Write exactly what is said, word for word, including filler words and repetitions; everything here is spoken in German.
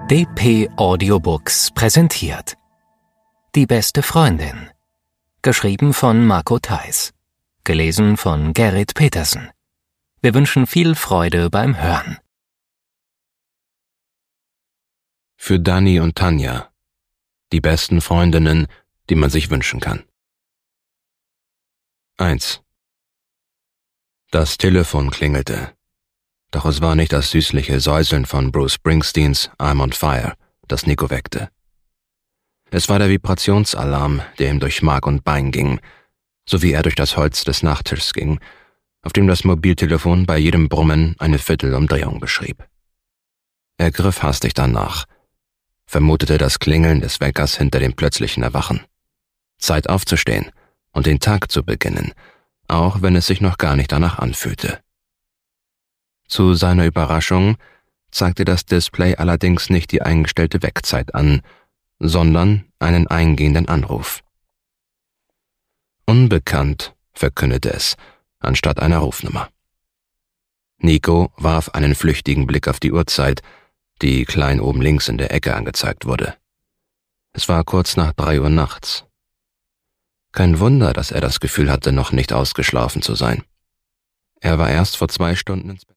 D P Audiobooks präsentiert Die beste Freundin. Geschrieben von Marco Theis. Gelesen von Gerrit Petersen. Wir wünschen viel Freude beim Hören. Für Dani und Tanja. Die besten Freundinnen, die man sich wünschen kann. eins. Das Telefon klingelte. Doch es war nicht das süßliche Säuseln von Bruce Springsteens I'm on Fire, das Nico weckte. Es war der Vibrationsalarm, der ihm durch Mark und Bein ging, so wie er durch das Holz des Nachttischs ging, auf dem das Mobiltelefon bei jedem Brummen eine Viertelumdrehung beschrieb. Er griff hastig danach, vermutete das Klingeln des Weckers hinter dem plötzlichen Erwachen. Zeit aufzustehen und den Tag zu beginnen, auch wenn es sich noch gar nicht danach anfühlte. Zu seiner Überraschung zeigte das Display allerdings nicht die eingestellte Weckzeit an, sondern einen eingehenden Anruf. Unbekannt, verkündete es, anstatt einer Rufnummer. Nico warf einen flüchtigen Blick auf die Uhrzeit, die klein oben links in der Ecke angezeigt wurde. Es war kurz nach drei Uhr nachts. Kein Wunder, dass er das Gefühl hatte, noch nicht ausgeschlafen zu sein. Er war erst vor zwei Stunden ins Bett.